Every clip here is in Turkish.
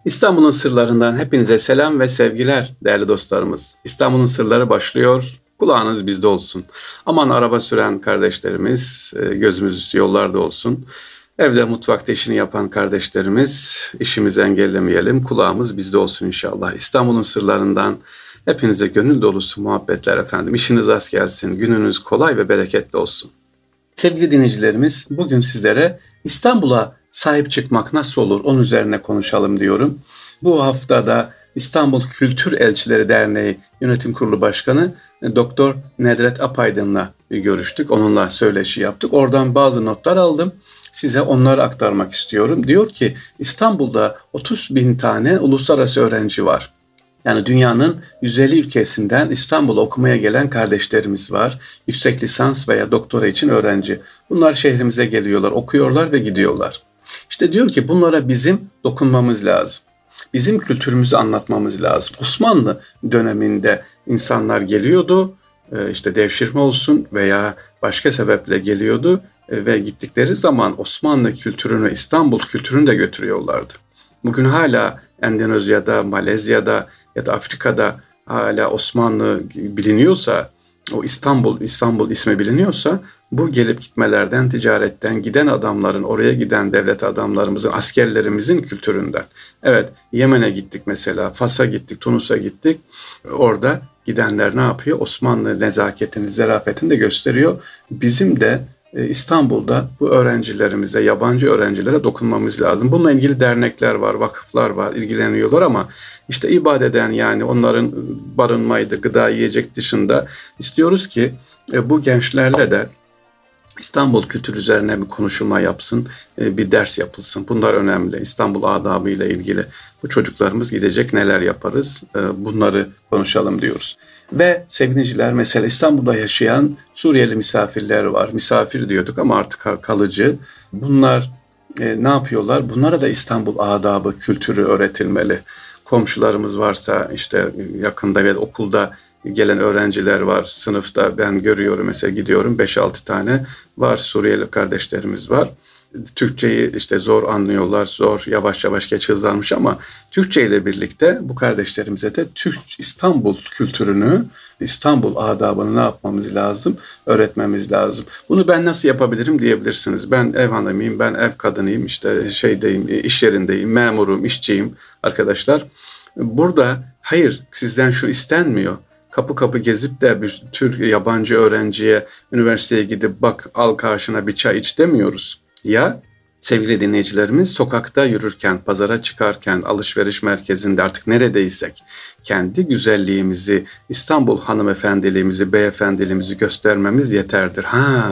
İstanbul'un sırlarından hepinize selam ve sevgiler değerli dostlarımız. İstanbul'un sırları başlıyor. Kulağınız bizde olsun. Aman araba süren kardeşlerimiz gözümüz yollarda olsun. Evde mutfakta işini yapan kardeşlerimiz işimizi engellemeyelim. Kulağımız bizde olsun inşallah. İstanbul'un sırlarından hepinize gönül dolusu muhabbetler efendim. İşiniz rast gelsin. Gününüz kolay ve bereketli olsun. Sevgili dinleyicilerimiz, bugün sizlere İstanbul'a sahip çıkmak nasıl olur onun üzerine konuşalım diyorum. Bu haftada İstanbul Kültür Elçileri Derneği Yönetim Kurulu Başkanı Doktor Nedret Apaydın'la görüştük. Onunla söyleşi yaptık. Oradan bazı notlar aldım. Size onları aktarmak istiyorum. Diyor ki İstanbul'da 30 bin tane uluslararası öğrenci var. Yani dünyanın 150 ülkesinden İstanbul'a okumaya gelen kardeşlerimiz var. Yüksek lisans veya doktora için öğrenci. Bunlar şehrimize geliyorlar, okuyorlar ve gidiyorlar. İşte diyor ki bunlara bizim dokunmamız lazım. Bizim kültürümüzü anlatmamız lazım. Osmanlı döneminde insanlar geliyordu, işte devşirme olsun veya başka sebeple geliyordu ve gittikleri zaman Osmanlı kültürünü, İstanbul kültürünü de götürüyorlardı. Bugün hala Endonezya'da, Malezya'da ya da Afrika'da hala Osmanlı biliniyorsa, o İstanbul ismi biliniyorsa bu gelip gitmelerden, ticaretten giden adamların, oraya giden devlet adamlarımızın, askerlerimizin kültüründen. Evet, Yemen'e gittik mesela, Fas'a gittik, Tunus'a gittik. Orada gidenler ne yapıyor? Osmanlı nezaketini, zarafetini de gösteriyor. Bizim de İstanbul'da bu öğrencilerimize, yabancı öğrencilere dokunmamız lazım. Bununla ilgili dernekler var, vakıflar var, ilgileniyorlar ama işte ibadeden yani onların barınmaydı, gıda, yiyecek dışında istiyoruz ki bu gençlerle de İstanbul kültürü üzerine bir konuşulma yapsın, bir ders yapılsın. Bunlar önemli. İstanbul adabı ile ilgili bu çocuklarımız gidecek neler yaparız bunları konuşalım diyoruz. Ve sevgiliciler mesela İstanbul'da yaşayan Suriyeli misafirler var. Misafir diyorduk ama artık kalıcı. Bunlar ne yapıyorlar? Bunlara da İstanbul adabı, kültürü öğretilmeli. Komşularımız varsa işte yakında ve okulda gelen öğrenciler var. Sınıfta ben görüyorum mesela gidiyorum 5-6 tane var Suriyeli kardeşlerimiz var. Türkçeyi işte zor anlıyorlar, zor yavaş yavaş geç hızlanmış ama Türkçe ile birlikte bu kardeşlerimize de İstanbul kültürünü, İstanbul adabını ne yapmamız lazım? Öğretmemiz lazım. Bunu ben nasıl yapabilirim diyebilirsiniz. Ben ev hanımıyım, ben ev kadınıyım, işte iş yerindeyim, memurum, işçiyim arkadaşlar. Burada hayır sizden şu istenmiyor. Kapı kapı gezip de bir Türk yabancı öğrenciye üniversiteye gidip bak al karşına bir çay iç demiyoruz. Ya sevgili dinleyicilerimiz sokakta yürürken, pazara çıkarken, alışveriş merkezinde artık neredeysek kendi güzelliğimizi, İstanbul hanımefendiliğimizi, beyefendiliğimizi göstermemiz yeterdir.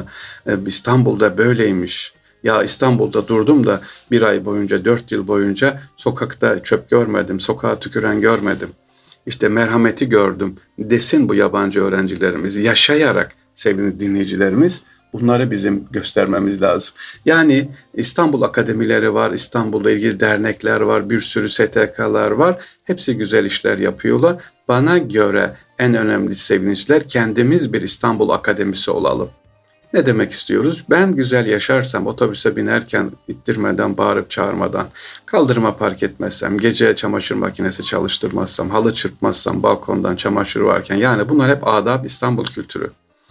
İstanbul'da böyleymiş. Ya İstanbul'da durdum da 1 ay boyunca, 4 yıl boyunca sokakta çöp görmedim, sokağa tüküren görmedim. İşte merhameti gördüm desin bu yabancı öğrencilerimiz. Yaşayarak sevgili dinleyicilerimiz bunları bizim göstermemiz lazım. Yani İstanbul akademileri var, İstanbul'la ilgili dernekler var, bir sürü STK'lar var. Hepsi güzel işler yapıyorlar. Bana göre en önemli sevgiliciler kendimiz bir İstanbul Akademisi olalım. Ne demek istiyoruz? Ben güzel yaşarsam, otobüse binerken ittirmeden, bağırıp çağırmadan, kaldırıma park etmezsem, gece çamaşır makinesi çalıştırmazsam, halı çırpmazsam, balkondan çamaşır varken yani bunlar hep adab İstanbul kültürü.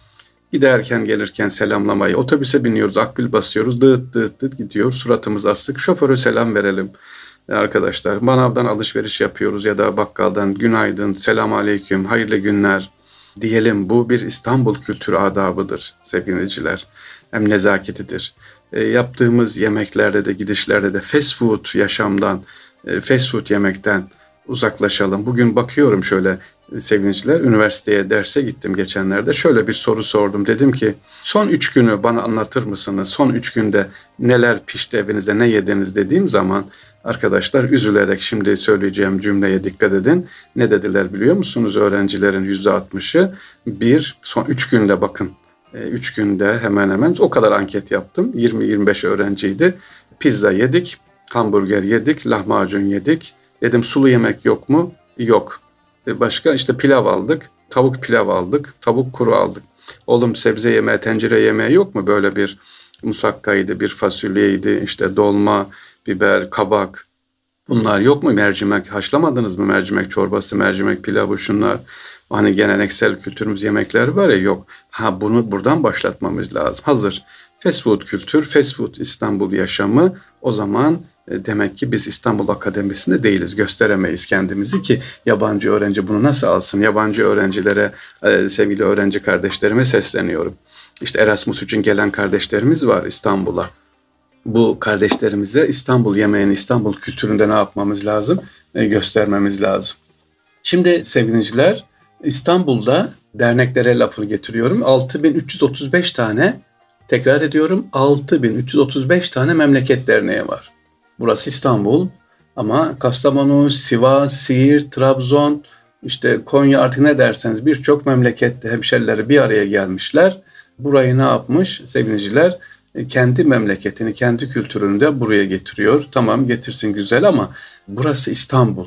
Giderken gelirken selamlamayı, otobüse biniyoruz, akbil basıyoruz, dıt dıt dıt gidiyor, suratımız asık, şoföre selam verelim. Arkadaşlar manavdan alışveriş yapıyoruz ya da bakkaldan günaydın, selam aleyküm, hayırlı günler diyelim. Bu bir İstanbul kültürü adabıdır sevgili dinleyiciler. Hem nezaketidir. Yaptığımız yemeklerde de gidişlerde de fast food yaşamdan, fast food yemekten uzaklaşalım. Bugün bakıyorum şöyle sevgiliciler, üniversiteye derse gittim geçenlerde. Şöyle bir soru sordum. Dedim ki son 3 günü bana anlatır mısınız? Son 3 günde neler pişti evinizde, ne yediniz dediğim zaman arkadaşlar üzülerek şimdi söyleyeceğim cümleye dikkat edin. Ne dediler biliyor musunuz? Öğrencilerin %60'ı son 3 günde bakın. 3 günde hemen hemen o kadar anket yaptım. 20-25 öğrenciydi. Pizza yedik, hamburger yedik, lahmacun yedik. Dedim sulu yemek yok mu? Yok. Başka işte pilav aldık, tavuk pilav aldık, tavuk kuru aldık. Oğlum sebze yemeği, tencere yemeği yok mu? Böyle bir musakkaydı, bir fasulyeydi, işte dolma, biber, kabak. Bunlar yok mu? Mercimek haşlamadınız mı? Mercimek çorbası, mercimek pilavı, şunlar. Hani geleneksel kültürümüz yemekler var ya, yok. Bunu buradan başlatmamız lazım. Hazır fast food kültür, fast food İstanbul yaşamı, o zaman demek ki biz İstanbul Akademisi'nde değiliz. Gösteremeyiz kendimizi ki yabancı öğrenci bunu nasıl alsın? Yabancı öğrencilere, sevgili öğrenci kardeşlerime sesleniyorum. İşte Erasmus için gelen kardeşlerimiz var İstanbul'a. Bu kardeşlerimize İstanbul yemeğini, İstanbul kültüründe ne yapmamız lazım? Göstermemiz lazım. Şimdi sevgiliciler, İstanbul'da derneklere lafını getiriyorum. 6335 tane, tekrar ediyorum, 6335 tane memleket derneği var. Burası İstanbul ama Kastamonu, Sivas, Siirt, Trabzon, işte Konya, artık ne derseniz birçok memlekette hemşerileri bir araya gelmişler. Burayı ne yapmış sevgiliciler? Kendi memleketini, kendi kültürünü de buraya getiriyor. Tamam, getirsin, güzel, ama burası İstanbul.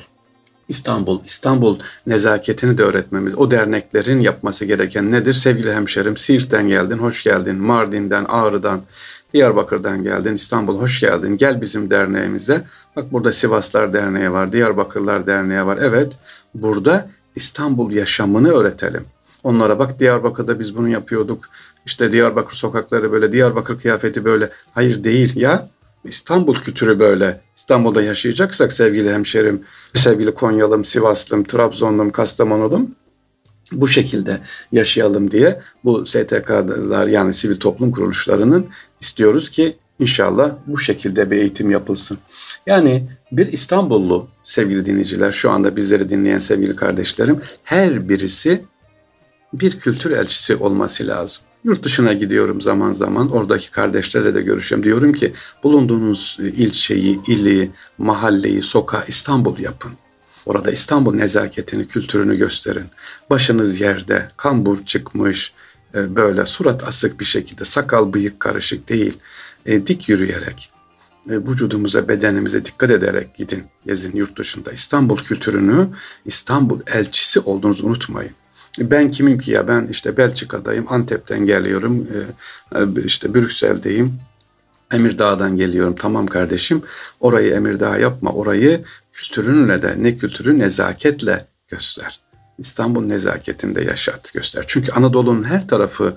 İstanbul nezaketini de öğretmemiz. O derneklerin yapması gereken nedir? Sevgili hemşerim, Siirt'ten geldin, hoş geldin. Mardin'den, Ağrı'dan, Diyarbakır'dan geldin, İstanbul hoş geldin. Gel bizim derneğimize. Bak, burada Sivaslar Derneği var, Diyarbakırlar Derneği var. Evet, burada İstanbul yaşamını öğretelim. Onlara bak, Diyarbakır'da biz bunu yapıyorduk. İşte Diyarbakır sokakları böyle, Diyarbakır kıyafeti böyle. Hayır, değil ya. İstanbul kültürü böyle. İstanbul'da yaşayacaksak sevgili hemşerim, sevgili Konyalım, Sivaslım, Trabzonlum, Kastamonulum, bu şekilde yaşayalım diye bu STK'lar, yani sivil toplum kuruluşlarının istiyoruz ki inşallah bu şekilde bir eğitim yapılsın. Yani bir İstanbullu sevgili dinleyiciler, şu anda bizleri dinleyen sevgili kardeşlerim, her birisi bir kültür elçisi olması lazım. Yurt dışına gidiyorum zaman zaman, oradaki kardeşlerle de görüşüyorum. Diyorum ki bulunduğunuz ilçeyi, ili, mahalleyi, sokağı İstanbul yapın. Orada İstanbul nezaketini, kültürünü gösterin. Başınız yerde, kambur çıkmış, böyle surat asık bir şekilde, sakal bıyık karışık değil, dik yürüyerek, vücudumuza, bedenimize dikkat ederek gidin, gezin yurt dışında. İstanbul kültürünü, İstanbul elçisi olduğunuzu unutmayın. Ben kimim ki ya? Ben işte Belçika'dayım, Antep'ten geliyorum, işte Brüksel'deyim, Emirdağ'dan geliyorum. Tamam kardeşim, orayı Emirdağ yapma, orayı kültürünle de, ne kültürü, nezaketle göster. İstanbul nezaketinde yaşat, göster. Çünkü Anadolu'nun her tarafı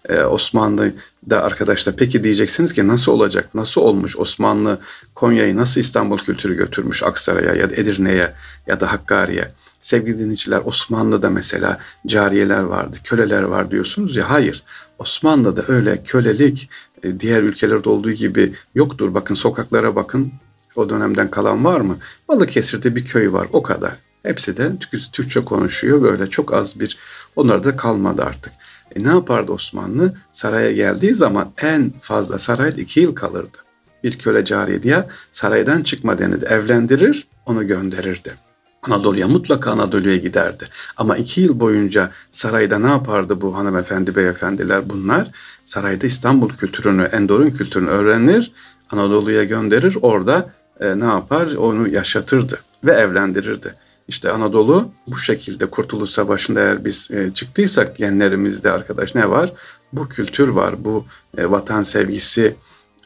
Osmanlı'da arkadaşlar. Peki diyeceksiniz ki nasıl olacak? Nasıl olmuş Osmanlı Konya'yı, nasıl İstanbul kültürü götürmüş Aksaray'a ya da Edirne'ye ya da Hakkari'ye? Sevgili dinleyiciler, Osmanlı'da mesela cariyeler vardı, köleler var diyorsunuz ya. Hayır, Osmanlı'da öyle kölelik diğer ülkelerde olduğu gibi yoktur. Bakın, sokaklara bakın, o dönemden kalan var mı? Balıkesir'de bir köy var, o kadar. Hepsi de Türkçe konuşuyor, böyle çok az bir, onlar da kalmadı artık. Ne yapardı Osmanlı? Saraya geldiği zaman en fazla sarayda 2 yıl kalırdı. Bir köle cariye diye saraydan çıkma denirdi. Evlendirir, onu gönderirdi. Anadolu'ya, mutlaka Anadolu'ya giderdi. Ama 2 yıl boyunca sarayda ne yapardı bu hanımefendi, beyefendiler? Bunlar sarayda İstanbul kültürünü, Endor'un kültürünü öğrenir, Anadolu'ya gönderir, orada ne yapar? Onu yaşatırdı ve evlendirirdi. İşte Anadolu bu şekilde. Kurtuluş Savaşı'nda eğer biz çıktıysak genlerimizde arkadaş ne var? Bu kültür var, bu vatan sevgisi,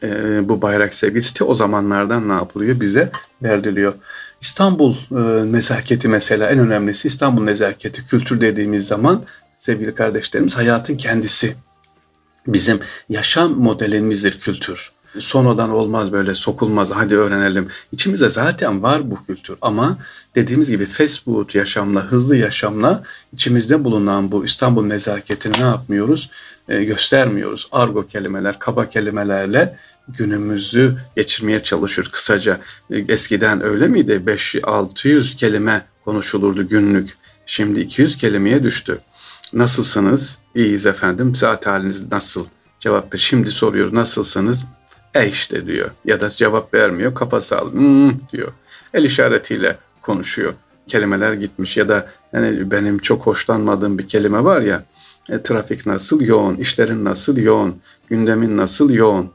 bu bayrak sevgisi de o zamanlardan ne yapılıyor? Bize veriliyor. İstanbul nezaketi mesela, en önemlisi İstanbul nezaketi. Kültür dediğimiz zaman sevgili kardeşlerimiz, hayatın kendisi. Bizim yaşam modelimizdir kültür. Sonradan olmaz, böyle sokulmaz, hadi öğrenelim. İçimizde zaten var bu kültür, ama dediğimiz gibi fast food yaşamla, hızlı yaşamla içimizde bulunan bu İstanbul nezaketini ne yapmıyoruz? Göstermiyoruz. Argo kelimeler, kaba kelimelerle günümüzü geçirmeye çalışıyoruz. Kısaca, eskiden öyle miydi? 500-600 kelime konuşulurdu günlük. Şimdi 200 kelimeye düştü. Nasılsınız? İyiyiz efendim. Saat haliniz nasıl? Cevap ver. Şimdi soruyoruz, nasılsınız? İşte diyor. Ya da cevap vermiyor. Kafa sallıyor. Diyor. El işaretiyle konuşuyor. Kelimeler gitmiş. Ya da yani benim çok hoşlanmadığım bir kelime var ya. Trafik nasıl? Yoğun. İşlerin nasıl? Yoğun. Gündemin nasıl? Yoğun.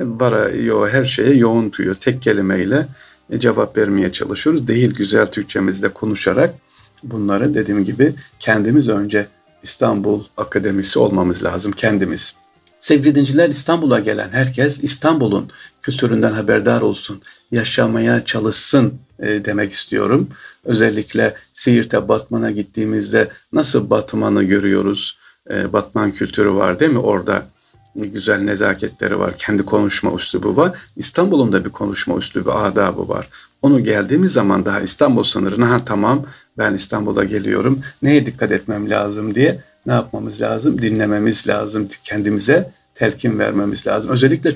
Her şeye yoğun diyor. Tek kelimeyle cevap vermeye çalışıyoruz. Değil, güzel Türkçemizde konuşarak bunları, dediğim gibi, kendimiz önce İstanbul Akademisi olmamız lazım, kendimiz. Sevgili dinciler, İstanbul'a gelen herkes İstanbul'un kültüründen haberdar olsun, yaşamaya çalışsın demek istiyorum. Özellikle Siirt'e, Batman'a gittiğimizde nasıl Batman'ı görüyoruz? Batman kültürü var değil mi? Orada güzel nezaketleri var, kendi konuşma üslubu var. İstanbul'un da bir konuşma üslubu, adabı var. Onu geldiğimiz zaman daha İstanbul sınırına tamam ben İstanbul'a geliyorum, neye dikkat etmem lazım diye ne yapmamız lazım? Dinlememiz lazım, kendimize telkin vermemiz lazım. Özellikle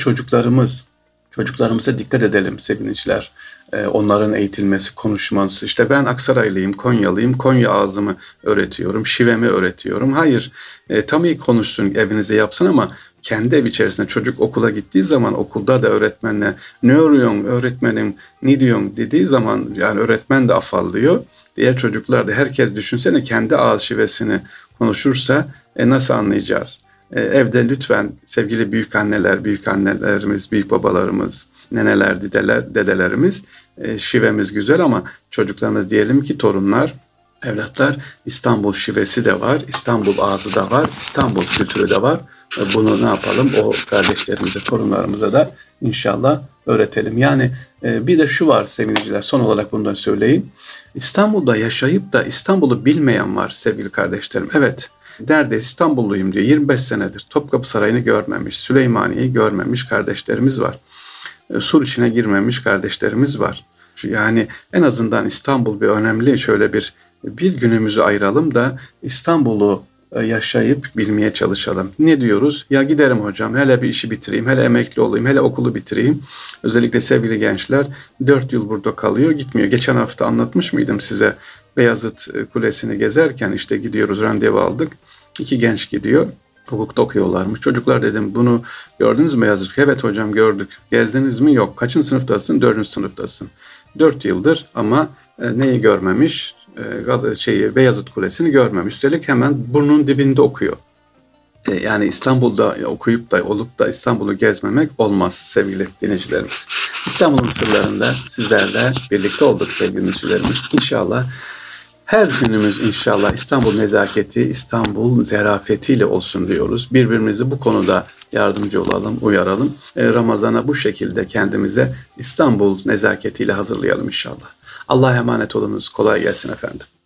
çocuklarımıza dikkat edelim sevgiliciler. Onların eğitilmesi, konuşması. İşte ben Aksaraylıyım, Konyalıyım, Konya ağzımı öğretiyorum, şivemi öğretiyorum. Hayır, tam iyi konuşsun, evinizde yapsın ama kendi ev içerisinde çocuk okula gittiği zaman okulda da öğretmenle ne örüyorsun öğretmenim, ne diyorsun dediği zaman yani öğretmen de afallıyor. Diğer çocuklar da herkes düşünsene kendi ağız şivesini konuşursa nasıl anlayacağız? Evde lütfen sevgili büyük anneler, büyük annelerimiz, büyük babalarımız, neneler, dedelerimiz şivemiz güzel ama çocuklarımız diyelim ki torunlar, evlatlar İstanbul şivesi de var, İstanbul ağzı da var, İstanbul kültürü de var. Bunu ne yapalım? O kardeşlerimize, torunlarımıza da inşallah öğretelim. Yani bir de şu var sevgiliciler, son olarak bundan söyleyeyim. İstanbul'da yaşayıp da İstanbul'u bilmeyen var sevgili kardeşlerim. Evet, neredeyse İstanbulluyum diyor. 25 senedir Topkapı Sarayı'nı görmemiş, Süleymaniye'yi görmemiş kardeşlerimiz var. Sur içine girmemiş kardeşlerimiz var. Yani en azından İstanbul bir önemli. Şöyle bir günümüzü ayıralım da İstanbul'u yaşayıp bilmeye çalışalım. Ne diyoruz? Ya giderim hocam, hele bir işi bitireyim, hele emekli olayım, hele okulu bitireyim. Özellikle sevgili gençler 4 yıl burada kalıyor, gitmiyor. Geçen hafta anlatmış mıydım size? Beyazıt Kulesi'ni gezerken işte gidiyoruz, randevu aldık. 2 genç gidiyor. Hukukta okuyorlarmış. Çocuklar dedim bunu gördünüz mü Beyazıt? Evet hocam gördük. Gezdiniz mi? Yok. Kaçıncı sınıftasın? 4. sınıftasın. 4 yıldır ama neyi görmemiş? Beyazıt Kulesi'ni görmemiş. Üstelik hemen burnun dibinde okuyor. Yani İstanbul'da okuyup da olup da İstanbul'u gezmemek olmaz sevgili dinleyicilerimiz. İstanbul'un sırlarında sizlerle birlikte olduk sevgili dinleyicilerimiz. İnşallah her günümüz inşallah İstanbul nezaketi, İstanbul zerafetiyle olsun diyoruz. Birbirimizi bu konuda yardımcı olalım, uyaralım. Ramazan'a bu şekilde kendimize İstanbul nezaketiyle hazırlayalım inşallah. Allah'a emanet olunuz. Kolay gelsin efendim.